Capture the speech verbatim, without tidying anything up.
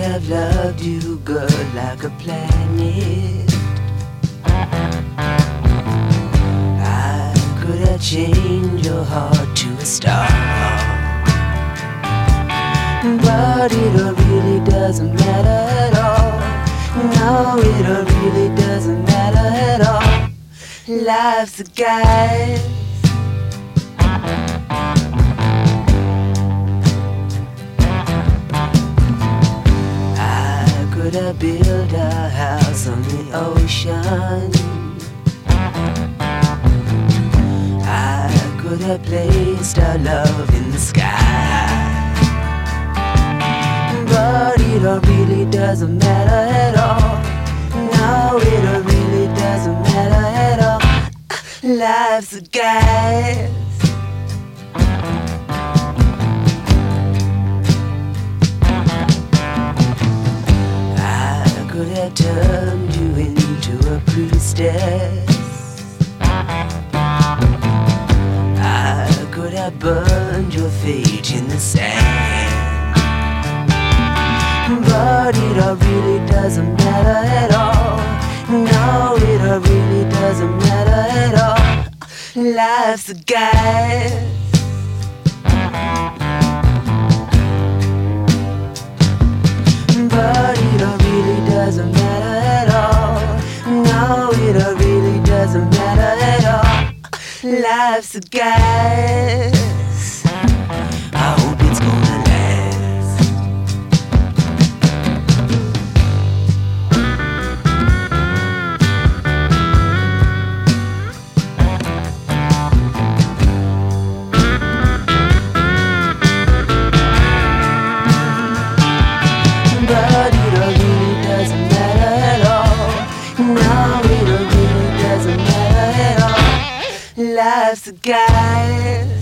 have loved you, girl, like a planet. I could have changed your heart to a star. But it really doesn't matter at all. No, it really doesn't matter at all. Life's a guide. I could have built a house on the ocean. I could have placed our love in the sky. But it all really doesn't matter at all. No, it all really doesn't matter at all. Life's a guide. I could have turned you into a priestess. I could have burned your fate in the sand. But it all really doesn't matter at all. No, it all really doesn't matter at all. Life's a guide. But it all really doesn't matter at all. No, it all really doesn't matter at all. Life's a guide. I hope it's gonna last. But it all really doesn't matter at all. No, it all really doesn't matter at all. Life's a guide.